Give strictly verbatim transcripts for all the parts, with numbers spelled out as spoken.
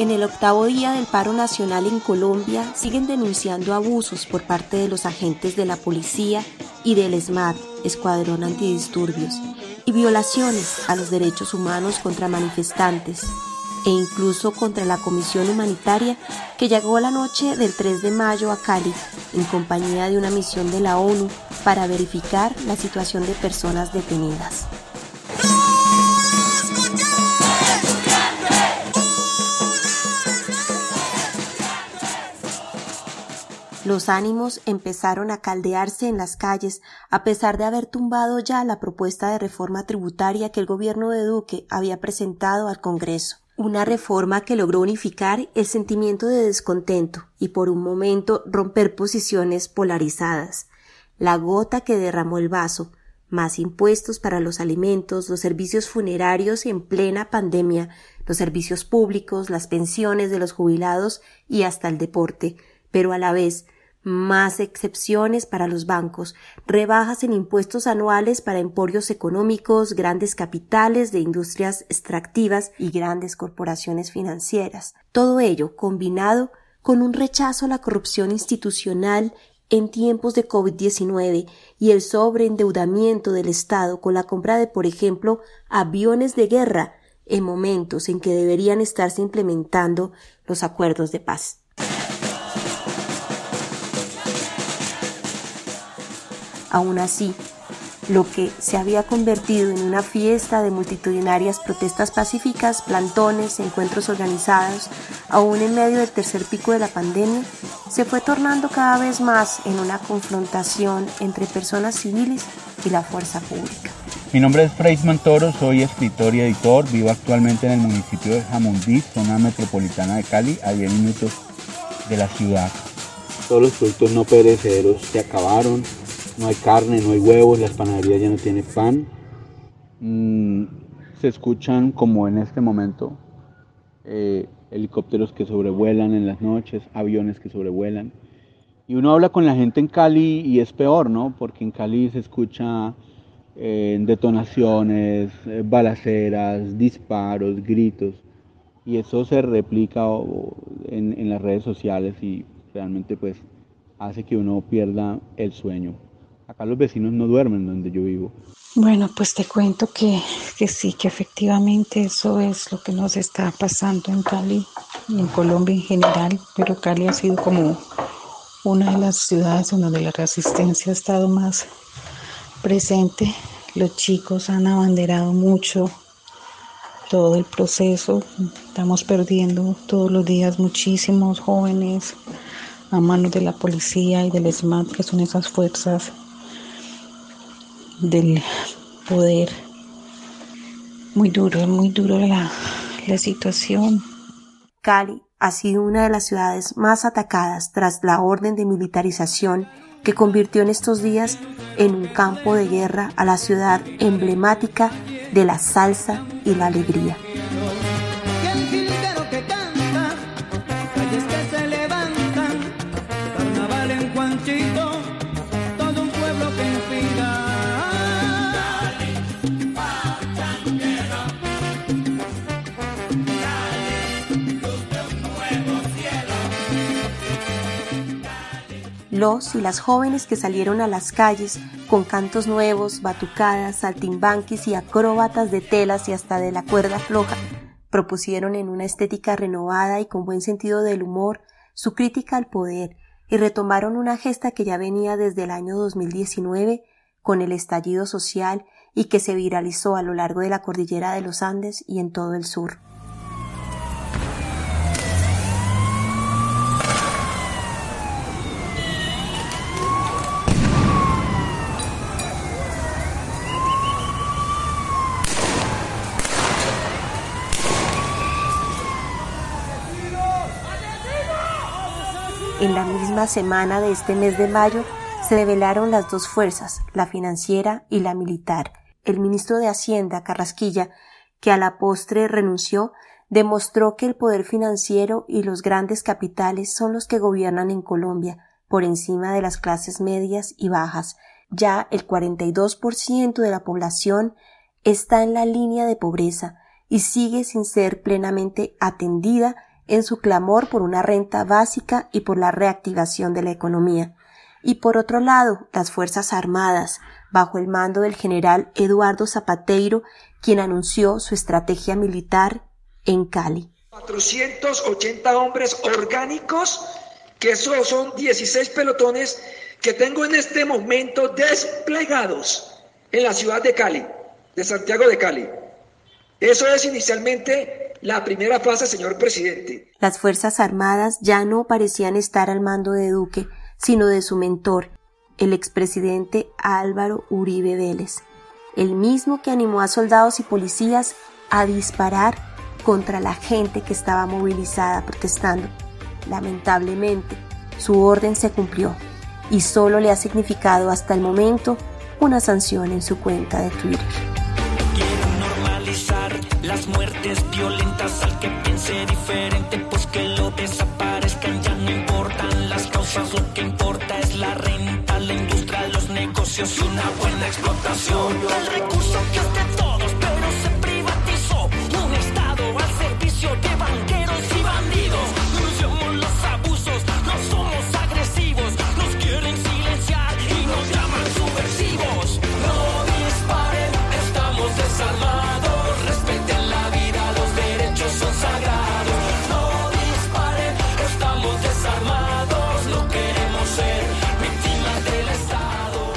En el octavo día del paro nacional en Colombia, siguen denunciando abusos por parte de los agentes de la policía y del SMAT, Escuadrón Antidisturbios, y violaciones a los derechos humanos contra manifestantes, e incluso contra la Comisión Humanitaria que llegó la noche del tres de mayo a Cali, en compañía de una misión de la ONU para verificar la situación de personas detenidas. Los ánimos empezaron a caldearse en las calles a pesar de haber tumbado ya la propuesta de reforma tributaria que el gobierno de Duque había presentado al Congreso. Una reforma que logró unificar el sentimiento de descontento y por un momento romper posiciones polarizadas. La gota que derramó el vaso, más impuestos para los alimentos, los servicios funerarios en plena pandemia, los servicios públicos, las pensiones de los jubilados y hasta el deporte, pero a la vez más excepciones para los bancos, rebajas en impuestos anuales para emporios económicos, grandes capitales de industrias extractivas y grandes corporaciones financieras. Todo ello combinado con un rechazo a la corrupción institucional en tiempos de COVID diecinueve y el sobreendeudamiento del Estado con la compra de, por ejemplo, aviones de guerra en momentos en que deberían estarse implementando los acuerdos de paz. Aún así, lo que se había convertido en una fiesta de multitudinarias protestas pacíficas, plantones, encuentros organizados, aún en medio del tercer pico de la pandemia, se fue tornando cada vez más en una confrontación entre personas civiles y la fuerza pública. Mi nombre es Freisman Toro, soy escritor y editor, vivo actualmente en el municipio de Jamundí, zona metropolitana de Cali, a diez minutos de la ciudad. Todos los productos no perecederos se acabaron. No hay carne, no hay huevos, las panaderías ya no tienen pan. Mm, se escuchan, como en este momento, eh, helicópteros que sobrevuelan en las noches, aviones que sobrevuelan. Y uno habla con la gente en Cali y es peor, ¿no? Porque en Cali se escucha eh, detonaciones, eh, balaceras, disparos, gritos. Y eso se replica o, en, en las redes sociales y realmente pues hace que uno pierda el sueño. Acá los vecinos no duermen donde yo vivo. Bueno, pues te cuento que, que sí, que efectivamente eso es lo que nos está pasando en Cali y en Colombia en general, pero Cali ha sido como una de las ciudades en donde la resistencia ha estado más presente. Los chicos han abanderado mucho todo el proceso, estamos perdiendo todos los días muchísimos jóvenes a manos de la policía y del SMAT, que son esas fuerzas del poder. Muy duro, muy duro la, la situación. Cali ha sido una de las ciudades más atacadas tras la orden de militarización que convirtió en estos días en un campo de guerra a la ciudad emblemática de la salsa y la alegría. Los y las jóvenes que salieron a las calles con cantos nuevos, batucadas, saltimbanquis y acróbatas de telas y hasta de la cuerda floja, propusieron en una estética renovada y con buen sentido del humor su crítica al poder y retomaron una gesta que ya venía desde el año dos mil diecinueve con el estallido social y que se viralizó a lo largo de la cordillera de los Andes y en todo el sur. En la misma semana de este mes de mayo se develaron las dos fuerzas, la financiera y la militar. El ministro de Hacienda, Carrasquilla, que a la postre renunció, demostró que el poder financiero y los grandes capitales son los que gobiernan en Colombia, por encima de las clases medias y bajas. Ya el cuarenta y dos por ciento de la población está en la línea de pobreza y sigue sin ser plenamente atendida en su clamor por una renta básica y por la reactivación de la economía. Y por otro lado, las Fuerzas Armadas, bajo el mando del general Eduardo Zapateiro, quien anunció su estrategia militar en Cali. cuatrocientos ochenta hombres orgánicos, que esos son dieciséis pelotones que tengo en este momento desplegados en la ciudad de Cali, de Santiago de Cali. Eso es inicialmente la primera fase, señor presidente. Las Fuerzas Armadas ya no parecían estar al mando de Duque, sino de su mentor, el expresidente Álvaro Uribe Vélez, el mismo que animó a soldados y policías a disparar contra la gente que estaba movilizada protestando. Lamentablemente, su orden se cumplió y solo le ha significado hasta el momento una sanción en su cuenta de Twitter. Quieren normalizar las muertes violentas, al que piense diferente, pues que lo desaparezcan. Ya no importan las causas, lo que importa es la renta, la industria, los negocios y una buena explotación. El recurso que es de todos, pero se privatizó. Un estado al servicio de banqueros y bandidos. Denunciamos los abusos, no somos agresivos. Nos quieren silenciar y nos llaman subversivos. No disparen, estamos desarmados. Respeten la vida, los derechos son sagrados. No disparen, estamos desarmados. No queremos ser víctimas del Estado.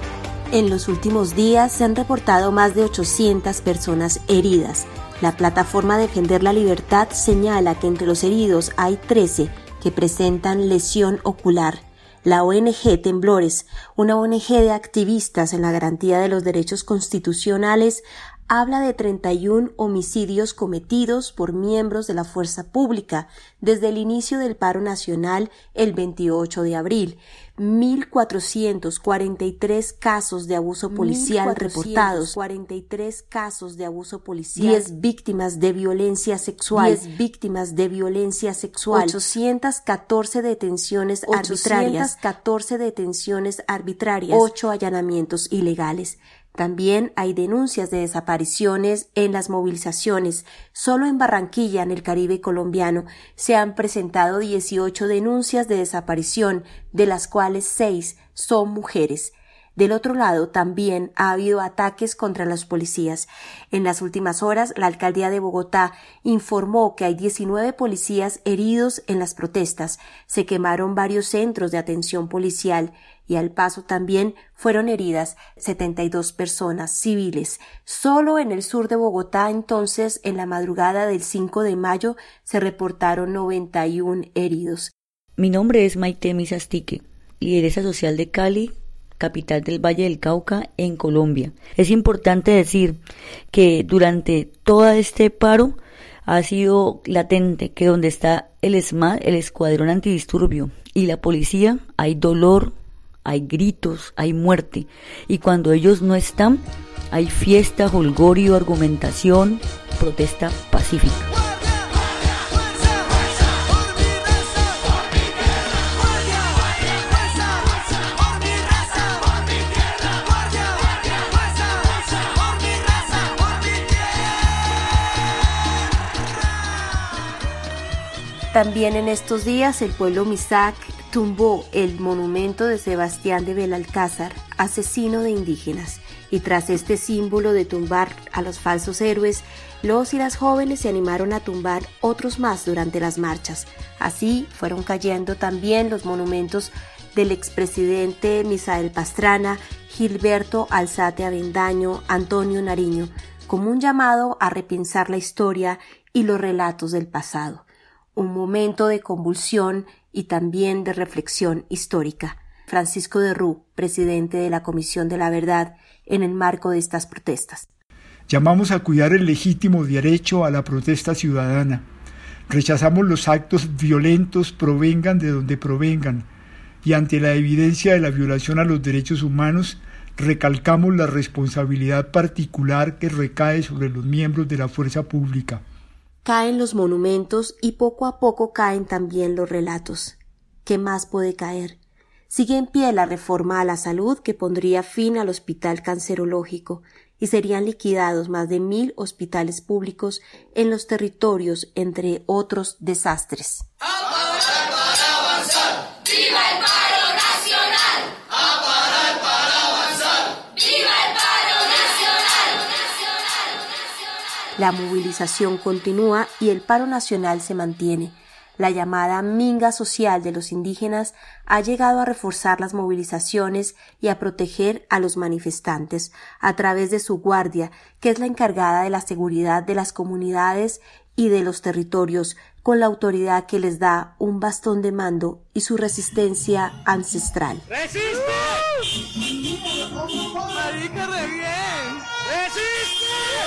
En los últimos días se han reportado más de ochocientas personas heridas. La plataforma Defender la Libertad señala que entre los heridos hay trece que presentan lesión ocular. La O N G Temblores, una O N G de activistas en la garantía de los derechos constitucionales, habla de treinta y un homicidios cometidos por miembros de la fuerza pública desde el inicio del paro nacional el veintiocho de abril, mil cuatrocientos cuarenta y tres casos de abuso policial reportados, cuarenta y tres casos de abuso policial, diez víctimas de violencia sexual, diez víctimas de violencia sexual, ochocientas catorce detenciones arbitrarias, ochocientas catorce detenciones arbitrarias, ocho allanamientos ilegales. También hay denuncias de desapariciones en las movilizaciones. Solo en Barranquilla, en el Caribe colombiano, se han presentado dieciocho denuncias de desaparición, de las cuales seis son mujeres. Del otro lado, también ha habido ataques contra los policías. En las últimas horas, la alcaldía de Bogotá informó que hay diecinueve policías heridos en las protestas. Se quemaron varios centros de atención policial y al paso también fueron heridas setenta y dos personas civiles. Solo en el sur de Bogotá, entonces, en la madrugada del cinco de mayo, se reportaron noventa y un heridos. Mi nombre es Maite Misastique, lideresa social de Cali, capital del Valle del Cauca, en Colombia. Es importante decir que durante todo este paro ha sido latente que donde está el ESMAD, el Escuadrón Antidisturbio, y la policía, hay dolor, hay gritos, hay muerte. Y cuando ellos no están, hay fiesta, jolgorio, argumentación, protesta pacífica. También en estos días el pueblo Misak tumbó el monumento de Sebastián de Belalcázar, asesino de indígenas, y tras este símbolo de tumbar a los falsos héroes, los y las jóvenes se animaron a tumbar otros más durante las marchas. Así fueron cayendo también los monumentos del expresidente Misael Pastrana, Gilberto Alzate Avendaño, Antonio Nariño, como un llamado a repensar la historia y los relatos del pasado. Un momento de convulsión y también de reflexión histórica. Francisco de Rú, presidente de la Comisión de la Verdad, en el marco de estas protestas. Llamamos a cuidar el legítimo derecho a la protesta ciudadana. Rechazamos los actos violentos, provengan de donde provengan, y ante la evidencia de la violación a los derechos humanos, recalcamos la responsabilidad particular que recae sobre los miembros de la fuerza pública. Caen los monumentos y poco a poco caen también los relatos. ¿Qué más puede caer? Sigue en pie la reforma a la salud que pondría fin al hospital cancerológico y serían liquidados más de mil hospitales públicos en los territorios, entre otros desastres. ¡A parar para avanzar! ¡Viva el paro nacional! ¡A parar para avanzar! ¡Viva el paro nacional! nacional, nacional! La movilización continúa y el paro nacional se mantiene. La llamada minga social de los indígenas ha llegado a reforzar las movilizaciones y a proteger a los manifestantes a través de su guardia, que es la encargada de la seguridad de las comunidades y de los territorios, con la autoridad que les da un bastón de mando y su resistencia ancestral. ¡Resiste! ¡Marica, re bien! ¡Resiste!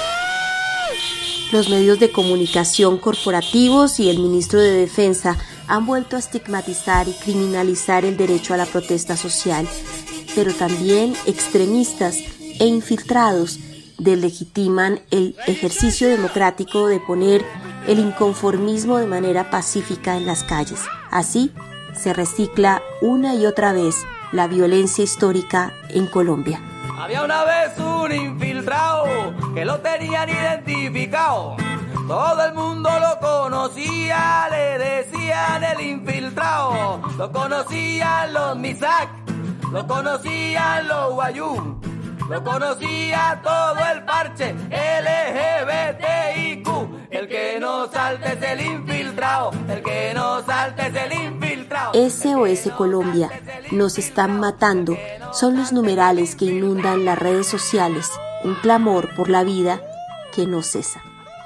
Los medios de comunicación corporativos y el ministro de Defensa han vuelto a estigmatizar y criminalizar el derecho a la protesta social, pero también extremistas e infiltrados deslegitiman el ejercicio democrático de poner el inconformismo de manera pacífica en las calles. Así se recicla una y otra vez la violencia histórica en Colombia. Había una vez un infiltrado que lo tenían identificado. Todo el mundo lo conocía, le decían el infiltrado. Lo conocían los Misak, lo conocían los Guayú, lo conocía todo el parche L G B T I Q. El que no salte es el infiltrado, el que no salte es el infiltrado. S O S Colombia, nos están matando, son los numerales que inundan las redes sociales, un clamor por la vida que no cesa.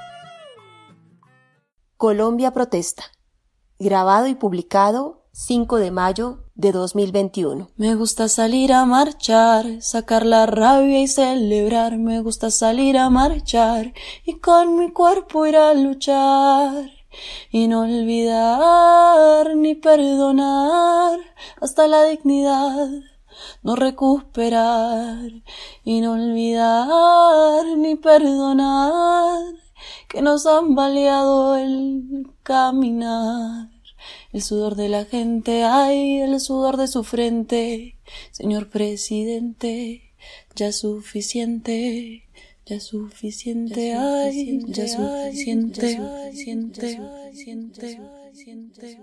Colombia protesta, grabado y publicado cinco de mayo de dos mil veintiuno. Me gusta salir a marchar, sacar la rabia y celebrar. Me gusta salir a marchar y con mi cuerpo ir a luchar. Y no olvidar ni perdonar hasta la dignidad no recuperar. Y no olvidar ni perdonar que nos han baleado el caminar. El sudor de la gente, ay, el sudor de su frente. Señor presidente, ya es suficiente, ya es suficiente, ay, ya es suficiente, suficiente, suficiente, suficiente.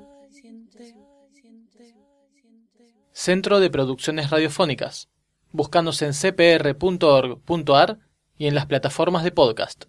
Centro de Producciones Radiofónicas. Búscanos en c p r punto org punto a r y en las plataformas de podcast.